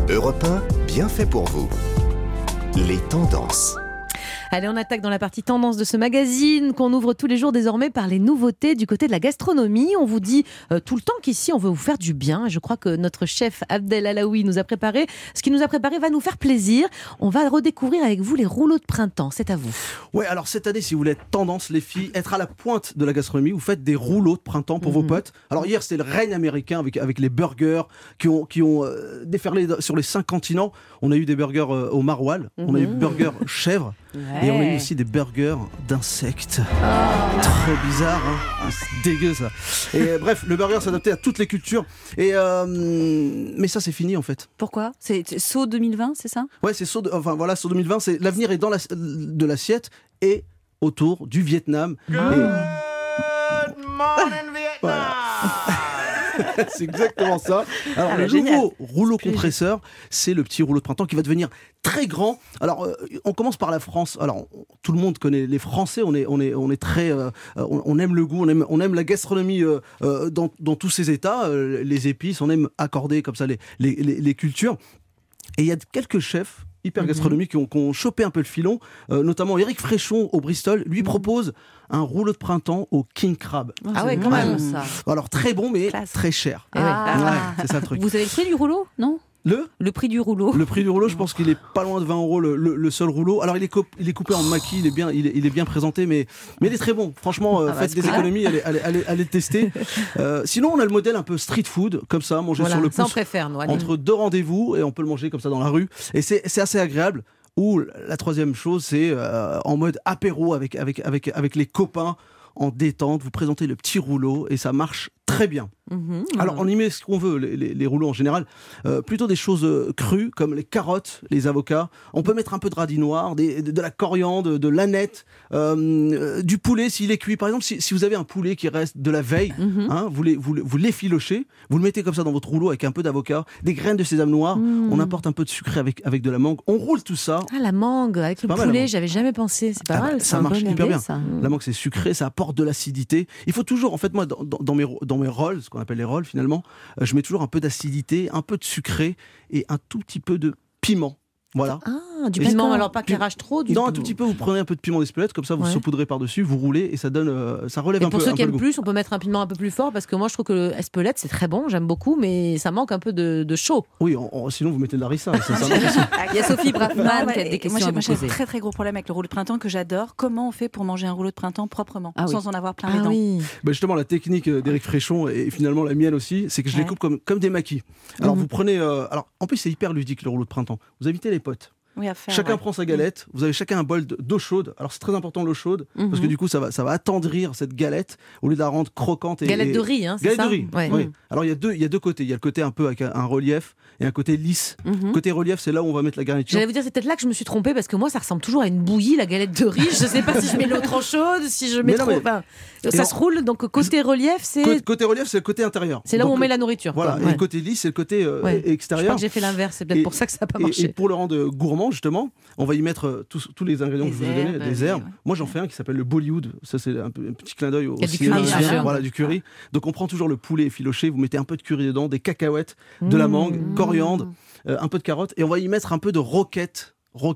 Europe 1, bien fait pour vous. Les tendances. Allez, on attaque dans la partie tendance de ce magazine qu'on ouvre tous les jours désormais par les nouveautés du côté de la gastronomie. On vous dit tout le temps qu'ici on veut vous faire du bien. Et je crois que notre chef Abdel Alaoui nous a préparé. Ce qu'il nous a préparé va nous faire plaisir. On va redécouvrir avec vous les rouleaux de printemps. C'est à vous. Ouais, alors cette année, si vous voulez être tendance, les filles, être à la pointe de la gastronomie, vous faites des rouleaux de printemps pour vos potes. Alors hier, c'était le règne américain avec les burgers qui ont déferlé sur les 5 continents. On a eu des burgers au maroilles, on a eu des burgers chèvres. Ouais. Et on a eu aussi des burgers d'insectes. Trop bizarre, hein. C'est dégueu ça. Et bref, le burger s'adaptait à toutes les cultures. Mais ça, c'est fini en fait. Pourquoi ? C'est Saut 2020, c'est ça ? Ouais, c'est Saut 2020. C'est l'avenir est dans de l'assiette et autour du Vietnam. Good morning, Vietnam. Voilà. C'est exactement ça. Alors, le génial. nouveau rouleau compresseur, c'est le petit rouleau de printemps qui va devenir très grand. Alors, on commence par la France. Alors, tout le monde connaît les Français. On est très, on aime le goût, on aime la gastronomie dans tous ses états. Les épices, on aime accorder comme ça les cultures. Et il y a quelques chefs hyper gastronomiques qui ont chopé un peu le filon, notamment Éric Fréchon au Bristol, lui propose un rouleau de printemps au king crab. Ah ouais, quand même. ça. Alors très bon, mais Classe. très cher. Eh ouais. Ouais, c'est ça le truc. Vous avez le prix du rouleau ? Non ? Le prix du rouleau. Le prix du rouleau, je pense qu'il est pas loin de 20 € le seul rouleau. Alors il est coupé en maquis, il est bien présenté, mais il est très bon. Franchement, faites des économies, allez le tester. Sinon, on a le modèle un peu street food, comme ça, manger Voilà, sur le ça on pouce préfère, nous. Allez. entre deux rendez-vous, et on peut le manger comme ça dans la rue. Et c'est assez agréable. Ou la troisième chose, c'est en mode apéro avec les copains, en détente. Vous présentez le petit rouleau et ça marche très bien. Alors on y met ce qu'on veut, les rouleaux en général, plutôt des choses crues comme les carottes, les avocats. On peut mettre un peu de radis noir, de la coriandre, de l'aneth, du poulet s'il est cuit. Par exemple, si vous avez un poulet qui reste de la veille, hein, vous l'effilochez, vous le mettez comme ça dans votre rouleau avec un peu d'avocat, des graines de sésame noir, on apporte un peu de sucré avec de la mangue, on roule tout ça. Ah, la mangue avec le pas mal, poulet, la mangue. j'avais jamais pensé. C'est pas mal. Ça marche hyper bien. Ça. La mangue c'est sucré, ça apporte de l'acidité. Il faut toujours, en fait moi dans mes rolls, ce qu'on appelle les rolls finalement, je mets toujours un peu d'acidité, un peu de sucré et un tout petit peu de piment. Voilà. Ah, du Et piment, d'accord. alors pas qui rage trop. Non, un tout petit peu, vous prenez un peu de piment d'Espelette, comme ça vous saupoudrez par-dessus, vous roulez et ça donne, ça relève Et un peu. pour ceux un qui peu le aiment goût. plus, on peut mettre un piment un peu plus fort parce que moi je trouve que le Espelette c'est très bon, j'aime beaucoup, mais ça manque un peu de chaud. Oui, sinon vous mettez de la harissa. Ça marche aussi. Il y a Sophie Braffman Ouais, qui a des et questions moi, à vous j'ai un poser. très très gros problème avec le rouleau de printemps que j'adore. Comment on fait pour manger un rouleau de printemps proprement, Ah oui. sans en avoir plein les Ah dents ? oui. Bah justement, la technique d'Éric Fréchon et finalement la mienne aussi, c'est que je les coupe comme des maquis. Alors vous prenez, alors en plus c'est hyper ludique le rouleau de printemps. Vous invitez les potes. Oui, à faire. Chacun prend sa galette, vous avez chacun un bol d'eau chaude. Alors c'est très important l'eau chaude, parce que du coup ça va attendrir cette galette au lieu de la rendre croquante. Galette de riz, hein, c'est galette ça de riz, Ouais. oui. Alors il y a deux côtés. Il y a le côté un peu avec un relief et un côté lisse. Côté relief, c'est là où on va mettre la garniture. J'allais vous dire, c'est peut-être là que je me suis trompée parce que moi ça ressemble toujours à une bouillie, la galette de riz. Je sais pas si je mets l'eau trop chaude, si je mets Mais non, trop. mais- Enfin, Et ça on- se roule, donc côté relief, c'est Côté relief, c'est le côté intérieur. là où Donc, on met la nourriture. Voilà, quoi. et Ouais. le côté lisse, c'est le côté Ouais. Je crois extérieur. que j'ai fait l'inverse, c'est peut-être Et- pour ça que ça n'a pas Et marché. pour le rendre gourmand, justement, on va y mettre tous les ingrédients Des que je vous ai donnés, herbes, des oui, herbes. ouais. Moi, j'en fais un qui s'appelle le Bollywood. Ça, c'est un petit clin d'œil au Il y a du cinéma. curry, bien sûr. Voilà, du curry. Donc, on prend toujours le poulet effiloché, vous mettez un peu de curry dedans, des cacahuètes, de la mangue, coriandre, un peu de carotte, et on va y mettre un peu de roquette.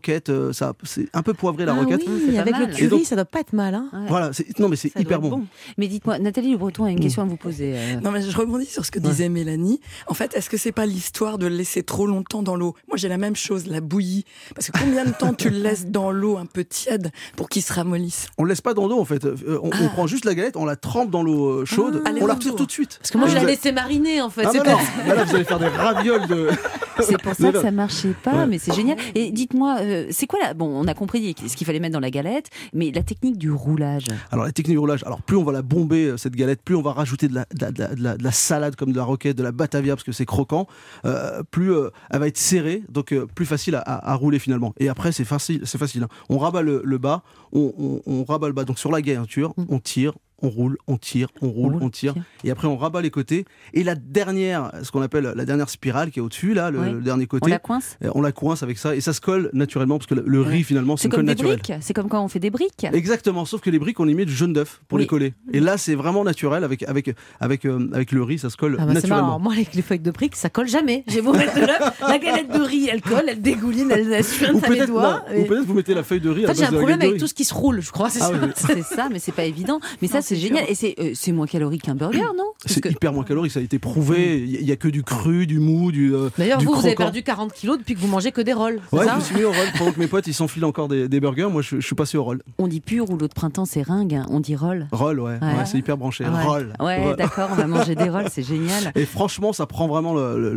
Ça, c'est un peu poivré la Ah roquette. oui, C'est pas avec le mal. curry, Et donc- ça doit pas être mal. Hein. Ouais. Voilà, non mais c'est Ça doit hyper être bon. Mais dites-moi, Nathalie Le Breton a une question à vous poser. Non, mais je rebondis sur ce que disait Mélanie. En fait, est-ce que c'est pas l'histoire de le laisser trop longtemps dans l'eau ? Moi, j'ai la même chose, la bouillie. Parce que combien de temps tu le laisses dans l'eau un peu tiède pour qu'il se ramollisse ? On le laisse pas dans l'eau en fait. On prend juste la galette, on la trempe dans l'eau chaude, Ah, on la aller-retour. retire tout de suite. Parce que moi Et je la vous avez- laissais mariner en fait. Ah c'est non, pas- non. Bah là, vous allez faire des ravioles de. C'est pour ça que ça marchait pas, Ouais. mais c'est génial. Et dites-moi, c'est quoi là ? Bon, on a compris ce qu'il fallait mettre dans la galette, mais la technique du roulage. Alors la technique de roulage, alors plus on va la bomber cette galette, plus on va rajouter de la salade comme de la roquette, de la batavia parce que c'est croquant, plus elle va être serrée, donc plus facile à rouler finalement. Et après c'est facile. Hein. On rabat le bas, on rabat le bas donc sur la garniture, on tire. on roule, on tire, on tire. Et après, on rabat les côtés. Et la dernière, ce qu'on appelle la dernière spirale qui est au-dessus, là, le dernier côté. On la coince avec ça. Et ça se colle naturellement, parce que le riz, finalement, c'est une colle naturelle. C'est comme quand on fait des briques. Exactement, sauf que les briques, on y met du jaune d'œuf pour les coller. Et là, c'est vraiment naturel. Avec le riz, ça se colle naturellement. Moi, avec les feuilles de briques, ça colle jamais. J'ai beau mettre de l'œuf, la galette de riz, elle colle, elle dégouline, elle suinte à mes doigts. Ou peut-être vous mettez la feuille de riz à la base de la galette de riz. J'ai un problème avec tout ce qui se roule, je crois. C'est ça, mais c'est pas évident. Mais ça, c'est génial. Et c'est moins calorique qu'un burger, non? C'est hyper moins calorique, ça a été prouvé. Il n'y a que du cru, du mou, du D'ailleurs, du vous avez croquant. perdu 40 kilos depuis que vous mangez que des rolls. Ouais, je me suis mis au roll. Pendant que mes potes ils s'enfilent encore des burgers, moi je suis passé au roll. On dit plus rouleau de printemps, c'est ringue, hein. On dit roll. Roll, ouais, c'est hyper branché. Ouais. Roll. Ouais, d'accord, on va manger des rolls, c'est génial. Et franchement, ça prend vraiment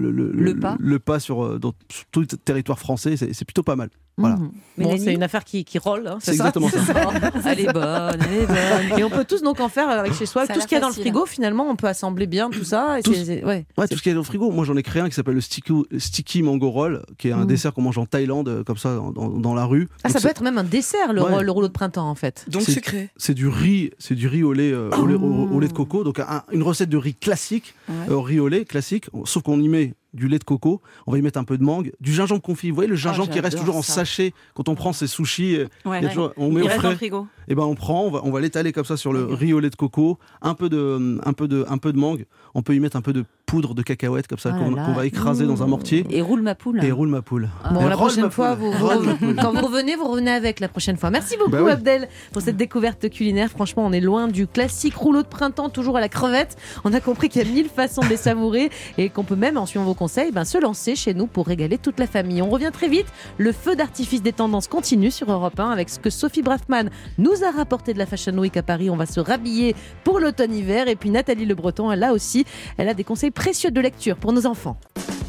le pas sur tout le territoire français, c'est plutôt pas mal. Voilà. Bon, c'est une affaire qui roll, hein, c'est exactement ça. Elle est bonne. Et on peut tous donc en faire avec chez soi. Tout ce qu'il y a dans le frigo, finalement, on peut assembler bien tout ça. Et tout ce qu'il y a dans le frigo. Moi, j'en ai créé un qui s'appelle le sticky mango roll, qui est un dessert qu'on mange en Thaïlande, comme ça, dans la rue. Ah, ça peut être même un dessert, le rouleau de printemps, en fait. Donc sucré. C'est du riz au lait, au lait de coco. Donc une recette de riz classique, riz au lait classique, sauf qu'on y met du lait de coco, on va y mettre un peu de mangue, du gingembre confit. Vous voyez le gingembre qui reste toujours en sachet quand on prend ses sushis, on met au frais. Frigo. Et ben on va l'étaler comme ça sur le riz au lait de coco, un peu de mangue. On peut y mettre un peu de poudre de cacahuètes comme ça qu'on va écraser dans un mortier. Et roule ma poule. Bon, la prochaine fois, quand vous revenez avec la prochaine fois. Merci beaucoup Abdel pour cette découverte culinaire. Franchement, on est loin du classique rouleau de printemps toujours à la crevette. On a compris qu'il y a 1000 façons de les savourer et qu'on peut même, en suivant vos conseils, se lancer chez nous pour régaler toute la famille. On revient très vite. Le feu d'artifice des tendances continue sur Europe 1 avec ce que Sophie Braffman nous a rapporté de la Fashion Week à Paris. On va se rhabiller pour l'automne-hiver. Et puis Nathalie Le Breton, là aussi, elle a des conseils précieux de lecture pour nos enfants.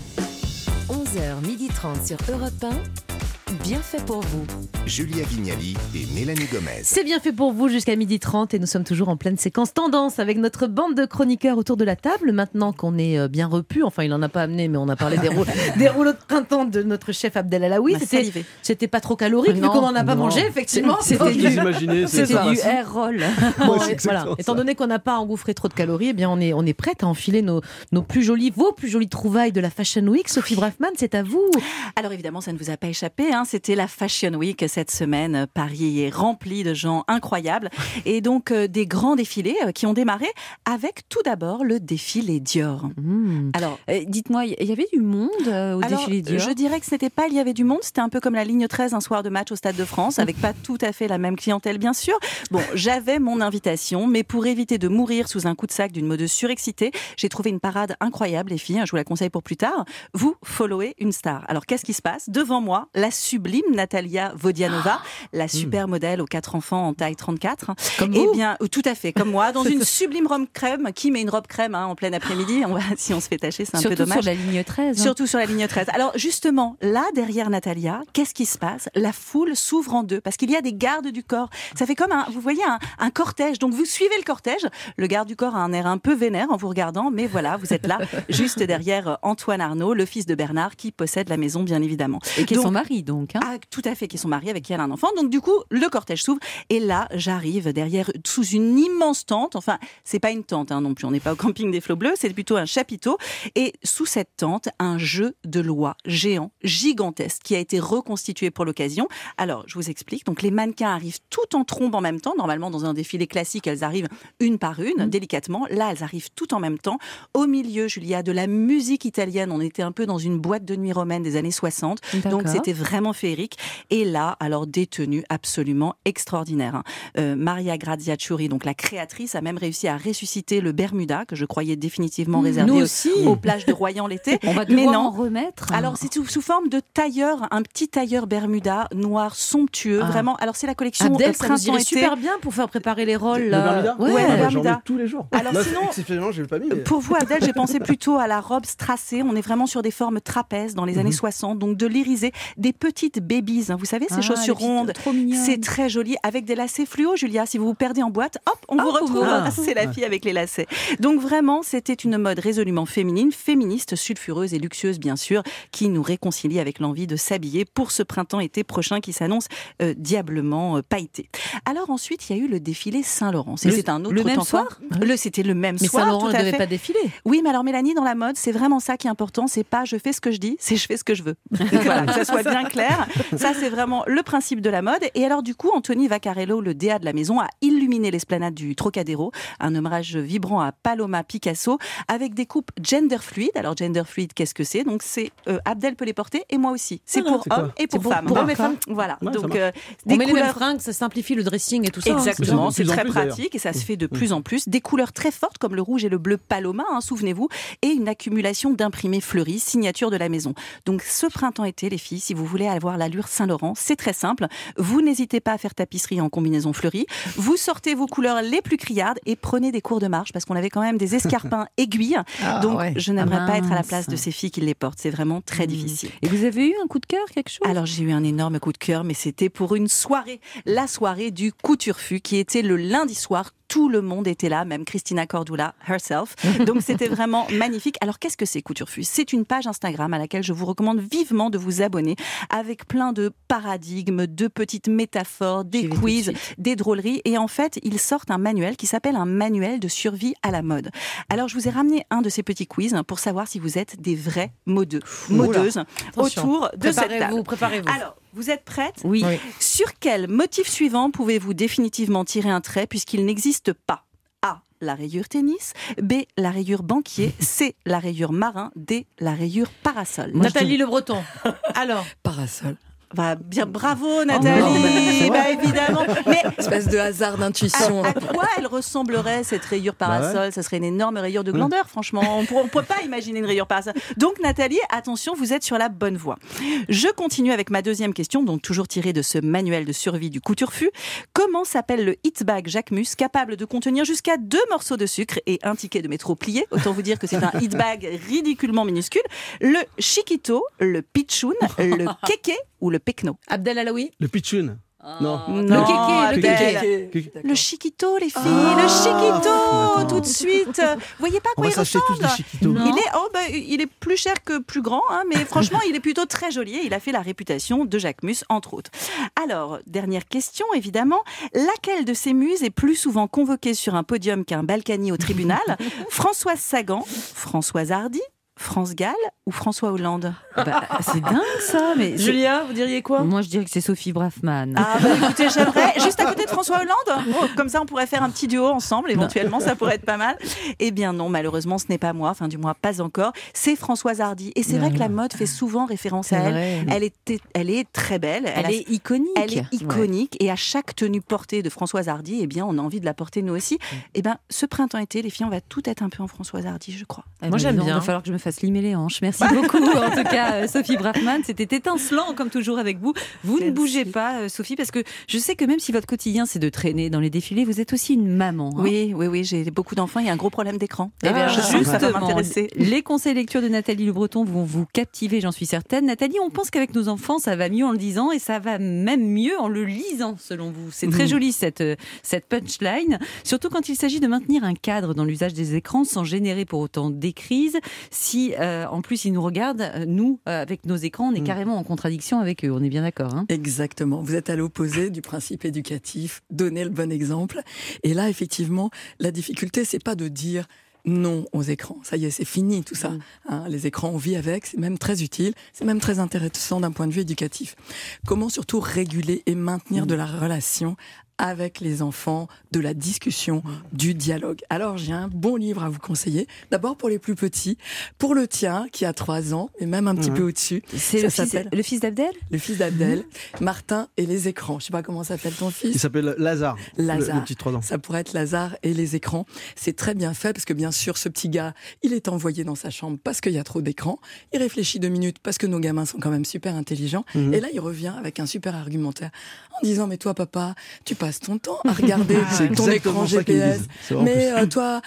11h30 sur Europe 1. Bien fait pour vous. Julia Vignali et Mélanie Gomez. C'est bien fait pour vous jusqu'à 12h30 et nous sommes toujours en pleine séquence tendance avec notre bande de chroniqueurs autour de la table. Maintenant qu'on est bien repu, enfin il n'en a pas amené, mais on a parlé des rouleaux de printemps de notre chef Abdel Alaoui. C'était pas trop calorique vu qu'on n'en a pas mangé, effectivement. C'était du air roll. Étant donné qu'on n'a pas engouffré trop de calories, eh bien on est prête à enfiler vos plus jolies trouvailles de la Fashion Week. Sophie Braffman, c'est à vous. Alors évidemment, ça ne vous a pas échappé. C'était la Fashion Week cette semaine. Paris est rempli de gens incroyables. Et donc, des grands défilés qui ont démarré avec tout d'abord le défilé Dior. Alors, dites-moi, il y avait du monde au défilé Dior? Je dirais que ce n'était pas il y avait du monde. C'était un peu comme la ligne 13 un soir de match au Stade de France, avec pas tout à fait la même clientèle, bien sûr. Bon, j'avais mon invitation, mais pour éviter de mourir sous un coup de sac d'une modeuse surexcitée, j'ai trouvé une parade incroyable, les filles. Je vous la conseille pour plus tard. Vous followez une star. Alors, qu'est-ce qui se passe? Devant moi, la sublime Natalia Vodianova, la super modèle aux 4 enfants en taille 34. Comme vous? Eh bien, tout à fait, comme moi, dans une sublime robe crème. Qui met une robe crème en plein après-midi? Si on se fait tâcher, c'est un peu dommage. Surtout sur la ligne 13. Surtout sur la ligne 13. Alors justement, là, derrière Natalia, qu'est-ce qui se passe? La foule s'ouvre en deux parce qu'il y a des gardes du corps. Ça fait comme vous voyez, un cortège. Donc vous suivez le cortège. Le garde du corps a un air un peu vénère en vous regardant, mais voilà, vous êtes là, juste derrière Antoine Arnaud, le fils de Bernard, qui possède la maison, bien évidemment. Et qui est son mari, donc. Tout à fait, qui est son mari, avec qui elle a un enfant. Donc du coup, le cortège s'ouvre. Et là, j'arrive derrière, sous une immense tente. Enfin, c'est pas une tente non plus. On n'est pas au camping des Flots Bleus. C'est plutôt un chapiteau. Et sous cette tente, un jeu de loi géant, gigantesque, qui a été reconstitué pour l'occasion. Alors, je vous explique. Donc, les mannequins arrivent tout en trombe en même temps. Normalement, dans un défilé classique, elles arrivent une par une, délicatement. Là, elles arrivent tout en même temps. Au milieu, Julia, de la musique italienne. On était un peu dans une boîte de nuit romaine des années 60. D'accord. Donc, c'était vraiment féerique. Et là, alors, des tenues absolument extraordinaires. Maria Grazia Chiuri, donc la créatrice, a même réussi à ressusciter le Bermuda, que je croyais définitivement réservé aux plages de Royan l'été. On va devoir en remettre. Alors, c'est sous forme de tailleur, un petit tailleur Bermuda noir somptueux. Vraiment, alors c'est la collection Abdel, ça nous irait printemps-été. super bien pour faire préparer les rôles. Le Bermuda? Ouais, le j'en Bermuda. mets tous les jours. Alors Là, sinon, exceptionnellement, je l'ai pas mis. Mais... Pour vous, Abdel, j'ai pensé plutôt à la robe strassée. On est vraiment sur des formes trapèzes dans les années 60, donc de l'irisé, des petits petites babies, vous savez, ces chaussures rondes. Trop mignonnes. C'est très joli, avec des lacets fluo, Julia. Si vous vous perdez en boîte, hop, on vous retrouve. C'est la fille avec les lacets. Donc vraiment, c'était une mode résolument féminine, féministe, sulfureuse et luxueuse, bien sûr, qui nous réconcilie avec l'envie de s'habiller pour ce printemps-été prochain qui s'annonce diablement pailleté. Alors ensuite, il y a eu le défilé Saint-Laurent. C'est un autre le même temps soir C'était le même Mais soir. Saint-Laurent tout ne à devait fait. pas défiler. Oui, mais alors Mélanie, dans la mode, c'est vraiment ça qui est important. C'est pas je fais ce que je dis, c'est je fais ce que je veux. Voilà, que ça soit bien clair. Ça, c'est vraiment le principe de la mode. Et alors, du coup, Anthony Vaccarello, le DA de la maison, a illuminé l'esplanade du Trocadéro, un hommage vibrant à Paloma Picasso, avec des coupes gender fluide. Alors, gender fluide, qu'est-ce que c'est? Donc, c'est Abdel peut les porter et moi aussi. C'est pour c'est quoi hommes et pour pour- femmes. pour hommes et femmes. Voilà. Ouais, ça Donc, marche. On des met les mêmes couleurs. fringues, ça simplifie le dressing et tout ça. Exactement, De c'est plus en très plus, pratique et ça se fait de plus en plus. Des couleurs très fortes comme le rouge et le bleu Paloma, souvenez-vous, et une accumulation d'imprimés fleuris, signature de la maison. Donc ce printemps-été, les filles, si vous voulez avoir l'allure Saint-Laurent, c'est très simple. Vous n'hésitez pas à faire tapisserie en combinaison fleurie. Vous sortez vos couleurs les plus criardes et prenez des cours de marche parce qu'on avait quand même des escarpins aiguilles. Donc ouais. je n'aimerais pas être à la mince. place de ces filles qui les portent. C'est vraiment très difficile. Et vous avez eu un coup de cœur, quelque chose? Alors j'ai eu un énorme coup de cœur, mais c'était pour une soirée, la soirée du Couturfu, qui était le lundi soir. Tout le monde était là, même Christina Cordula herself. Donc c'était vraiment magnifique. Alors qu'est-ce que c'est Couturfu? C'est une page Instagram à laquelle je vous recommande vivement de vous abonner, avec plein de paradigmes, de petites métaphores, des J'y vais tout de quiz, suite. des drôleries. Et en fait, ils sortent un manuel qui s'appelle un manuel de survie à la mode. Alors je vous ai ramené un de ces petits quiz pour savoir si vous êtes des vrais modeuses Attention. autour de cette table. Préparez-vous. Alors, vous êtes prêtes? Oui. Oui. Sur quel motif suivant pouvez-vous définitivement tirer un trait puisqu'il n'existe pas? A. La rayure tennis. B. La rayure banquier. C. La rayure marin. D. La rayure parasol. Nathalie Le Breton. Alors, Parasol. Bien, bravo Nathalie. non, mais c'est vrai. Évidemment. Mais Espèce de hasard d'intuition. à quoi elle ressemblerait cette rayure parasol? Ça serait une énorme rayure de glandeur, franchement. On ne peut pas imaginer une rayure parasol. Donc Nathalie, attention, vous êtes sur la bonne voie. Je continue avec ma deuxième question, donc toujours tirée de ce manuel de survie du Couturfu. Comment s'appelle le Hitbag Jacquemus, capable de contenir jusqu'à 2 morceaux de sucre et un ticket de métro plié? Autant vous dire que c'est un Hitbag ridiculement minuscule. Le Chiquito, le Pitchoun, le Kéké ou le Pecno? Abdel Alaoui. Le pitchoun. Non. Non, kéké, le Abdel. kéké. Le Chiquito, les filles, le Chiquito, attends. tout de suite. Vous voyez pas à On quoi va il s'acheter tous ressemble? des chiquitos. Il est plus cher que plus grand, mais franchement, il est plutôt très joli et il a fait la réputation de Jacquemus, entre autres. Alors, dernière question, évidemment. Laquelle de ces muses est plus souvent convoquée sur un podium qu'un Balkany au tribunal? Françoise Sagan, Françoise Hardy, France Gall ou François Hollande? C'est dingue ça. Mais Julia, vous diriez quoi? moi, je dirais que c'est Sophie Braffman. Écoutez, j'aimerais, juste à côté de François Hollande, comme ça on pourrait faire un petit duo ensemble, éventuellement, ça pourrait être pas mal. Eh bien non, malheureusement, ce n'est pas moi, enfin du moins pas encore, c'est Françoise Hardy. Et c'est vrai que la mode fait souvent référence à elle. Elle est très belle. Elle est iconique. Elle est iconique et à chaque tenue portée de Françoise Hardy, eh bien, on a envie de la porter nous aussi. Eh bien, ce printemps-été, les filles, on va tout être un peu en Françoise Hardy, je crois. Moi, j'aime bien. Il va falloir que je me fasse limer les hanches. Merci beaucoup. En tout cas, Sophie Braffman, c'était étincelant comme toujours avec vous. Vous ne bougez pas, Sophie, parce que je sais que même si votre quotidien c'est de traîner dans les défilés, vous êtes aussi une maman. Hein. Oui, j'ai beaucoup d'enfants. Il y a un gros problème d'écran. Eh bien, Je sens que ça va justement, m'intéresser. les conseils lecture de Nathalie Le Breton vont vous captiver, j'en suis certaine. Nathalie, on pense qu'avec nos enfants, ça va mieux en le disant et ça va même mieux en le lisant, selon vous. C'est très joli cette punchline, surtout quand il s'agit de maintenir un cadre dans l'usage des écrans sans générer pour autant des crises. Si en plus ils nous regardent, nous, avec nos écrans, on est carrément en contradiction avec eux. On est bien d'accord, hein? Exactement. Vous êtes à l'opposé du principe éducatif, donner le bon exemple. Et là, effectivement, la difficulté, c'est pas de dire non aux écrans. Ça y est, c'est fini tout ça. Hein, les écrans, on vit avec, c'est même très utile, c'est même très intéressant d'un point de vue éducatif. Comment surtout réguler et maintenir de la relation avec les enfants, de la discussion, du dialogue. Alors, j'ai un bon livre à vous conseiller. D'abord pour les plus petits, pour le tien, qui a 3 ans, et même un petit peu au-dessus. C'est Ça le s'appelle fils d'Abdel? Le fils d'Abdel, Martin et les écrans. Je sais pas comment s'appelle ton Il fils. s'appelle Lazare. Lazare. Le petit 3 ans. Ça pourrait être Lazare et les écrans. C'est très bien fait parce que bien sûr, ce petit gars, il est envoyé dans sa chambre parce qu'il y a trop d'écrans. Il réfléchit 2 minutes parce que nos gamins sont quand même super intelligents. Et là, il revient avec un super argumentaire en disant, mais toi, papa, tu passes passes ton temps à regarder C'est ton écran exactement ça qu'ils me GPS. disent. C'est vraiment Mais plus. toi,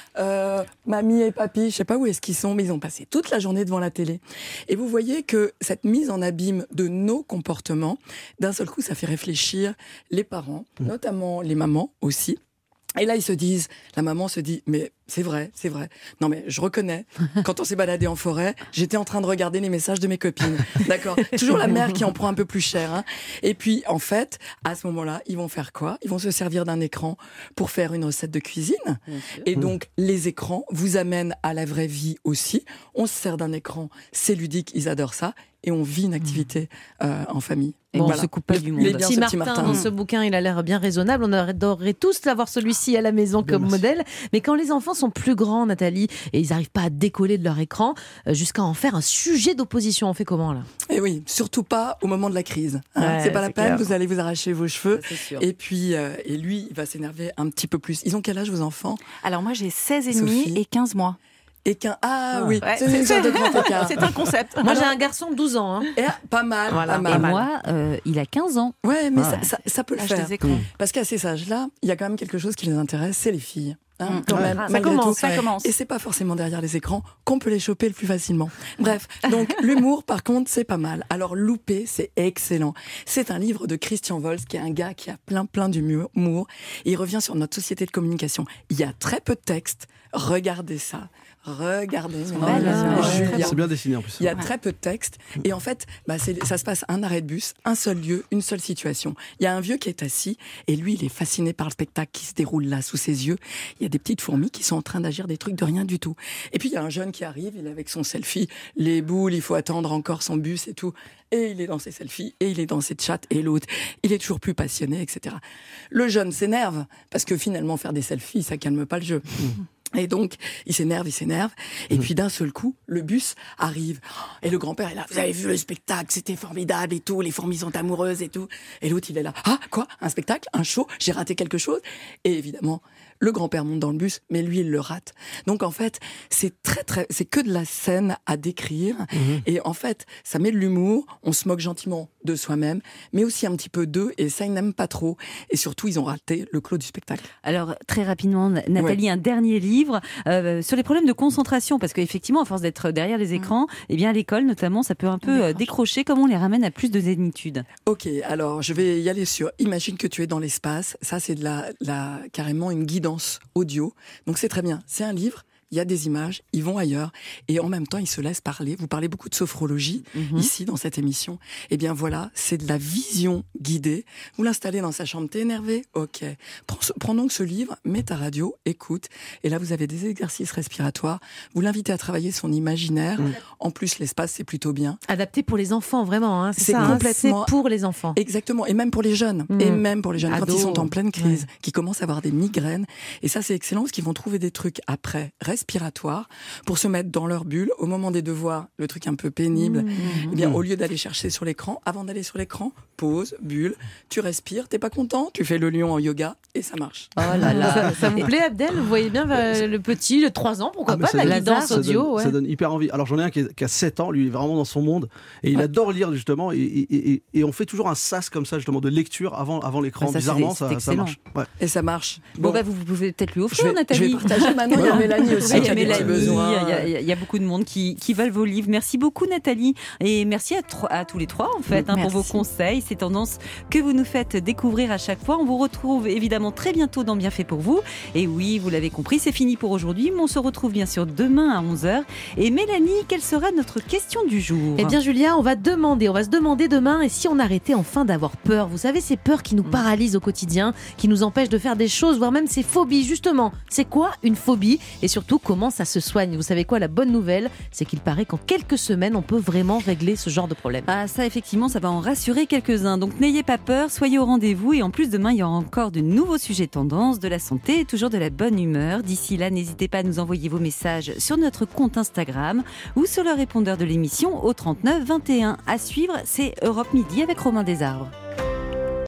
mamie et papy, je sais pas où est-ce qu'ils sont, mais ils ont passé toute la journée devant la télé. Et vous voyez que cette mise en abîme de nos comportements, d'un seul coup, ça fait réfléchir les parents, notamment les mamans aussi. Et là, la maman se dit, mais c'est vrai. Non, mais je reconnais, quand on s'est baladé en forêt, j'étais en train de regarder les messages de mes copines. D'accord? Toujours la mère qui en prend un peu plus cher. Hein. Et puis, en fait, à ce moment-là, ils vont faire quoi? Ils vont se servir d'un écran pour faire une recette de cuisine. Et donc, les écrans vous amènent à la vraie vie aussi. On se sert d'un écran, c'est ludique, ils adorent ça. Et on vit une activité en famille. Et on se coupe pas du monde. Il est bien, Petit ce Martin, petit Martin. dans ce bouquin, il a l'air bien raisonnable. On adorerait tous avoir celui-ci à la maison comme merci. modèle. Mais quand les enfants sont plus grands, Nathalie, et ils n'arrivent pas à décoller de leur écran, jusqu'à en faire un sujet d'opposition, on fait comment là? Et oui, surtout pas au moment de la crise. Hein. Ouais, c'est pas la c'est peine, clair. vous allez vous arracher vos cheveux. Ça, c'est sûr. Et puis, et lui, il va s'énerver un petit peu plus. Ils ont quel âge, vos enfants? Alors moi, j'ai 16 et demi Sophie. et 15 mois. Et oui, Ouais, c'est une sorte de grand écart. C'est un concept. Moi, j'ai un garçon de 12 ans. Hein. Et, pas mal, Voilà, pas Et mal. moi, il a 15 ans. Ouais, mais Ouais. ça peut le L'âge faire. des écrans. Parce qu'à ces âges-là, il y a quand même quelque chose qui les intéresse, c'est les filles. Hein, quand Ouais. même, Ça malgré commence, tout. ça commence. Et c'est pas forcément derrière les écrans qu'on peut les choper le plus facilement. Bref, donc l'humour, par contre, c'est pas mal. Alors Loupé, c'est excellent. C'est un livre de Christian Wolz, qui est un gars qui a plein d'humour. Et il revient sur notre société de communication. Il y a très peu de texte. Regardez ça. Regardez. Julia. C'est bien dessiné en plus. Il y a très peu de texte. Et en fait, ça se passe un arrêt de bus, un seul lieu, une seule situation. Il y a un vieux qui est assis et lui, il est fasciné par le spectacle qui se déroule là sous ses yeux. Il y a des petites fourmis qui sont en train d'agir des trucs de rien du tout. Et puis il y a un jeune qui arrive, il est avec son selfie, les boules, il faut attendre encore son bus et tout. Et il est dans ses selfies, et il est dans ses chats, et l'autre, il est toujours plus passionné, etc. Le jeune s'énerve, parce que finalement, faire des selfies, ça calme pas le jeu. Et donc, il s'énerve. Et puis d'un seul coup, le bus arrive. Et le grand-père est là. Vous avez vu le spectacle, c'était formidable et tout. Les fourmis sont amoureuses et tout. Et l'autre, il est là. Ah, quoi? Un spectacle? Un show? J'ai raté quelque chose? Et évidemment, le grand-père monte dans le bus, mais lui, il le rate. Donc en fait, c'est c'est que de la scène à décrire. Et en fait, ça met de l'humour. On se moque gentiment de soi-même, mais aussi un petit peu d'eux. Et ça, ils n'aiment pas trop. Et surtout, ils ont raté le clos du spectacle. Alors, très rapidement, Nathalie, un dernier livre sur les problèmes de concentration, parce qu'effectivement, à force d'être derrière les écrans, eh bien, à l'école, notamment, ça peut un peu décrocher. Comment on les ramène à plus de zénitude? Ok, alors je vais y aller sur Imagine que tu es dans l'espace. Ça, c'est carrément une guidance audio. Donc c'est très bien. C'est un livre. Il y a des images, ils vont ailleurs, et en même temps, ils se laissent parler. Vous parlez beaucoup de sophrologie, ici, dans cette émission. Eh bien voilà, c'est de la vision guidée. Vous l'installez dans sa chambre, t'es énervé? Ok. Prends donc ce livre, mets ta radio, écoute, et là, vous avez des exercices respiratoires. Vous l'invitez à travailler son imaginaire. En plus, l'espace, c'est plutôt bien. Adapté pour les enfants, vraiment. Hein, C'est ça, hein, complètement- c'est pour les enfants. Exactement, et même pour les jeunes, quand Ados. ils sont en pleine crise, qui commencent à avoir des migraines. Et ça, c'est excellent, parce qu'ils vont trouver des trucs après, respiratoires, pour se mettre dans leur bulle. Au moment des devoirs, le truc un peu pénible, eh bien, au lieu d'aller chercher sur l'écran, avant d'aller sur l'écran, pause, bulle, tu respires, t'es pas content, tu fais le lion en yoga, et ça marche. Oh là là. Ça vous plaît, Abdel? Vous voyez bien le petit, le 3 ans, pourquoi Ah, mais pas, ça la donne- guidance ça audio. donne, ouais. ça donne hyper envie. Alors j'en ai un qui a 7 ans, lui il est vraiment dans son monde et il adore lire justement et on fait toujours un sas comme ça justement de lecture avant l'écran. Ça, c'est- Bizarrement c'est ça excellent. marche. Ouais. Et ça marche. Bon, vous pouvez peut-être lui je offrir, vais Nathalie. partager maintenant, il y a Mélanie aussi Ah, il y qui a a des petits Mélanie, besoins. il y a beaucoup de monde qui veulent vos livres. Merci beaucoup, Nathalie. Et merci à tous les trois, en fait, pour vos conseils, ces tendances que vous nous faites découvrir à chaque fois. On vous retrouve évidemment très bientôt dans Bien fait pour vous. Et oui, vous l'avez compris, c'est fini pour aujourd'hui. Mais on se retrouve bien sûr demain à 11h. Et Mélanie, quelle sera notre question du jour? Eh bien, Julia, on va se demander demain, et si on arrêtait enfin d'avoir peur? Vous savez, ces peurs qui nous paralysent au quotidien, qui nous empêchent de faire des choses, voire même ces phobies, justement. C'est quoi une phobie? Et surtout, comment ça se soigne? Vous savez quoi, la bonne nouvelle, c'est qu'il paraît qu'en quelques semaines, on peut vraiment régler ce genre de problème. Ah, ça, effectivement, ça va en rassurer quelques-uns. Donc, n'ayez pas peur, soyez au rendez-vous. Et en plus, demain, il y aura encore de nouveaux sujets tendances, de la santé et toujours de la bonne humeur. D'ici là, n'hésitez pas à nous envoyer vos messages sur notre compte Instagram ou sur le répondeur de l'émission au 39 21. À suivre, c'est Europe Midi avec Romain Desarbres.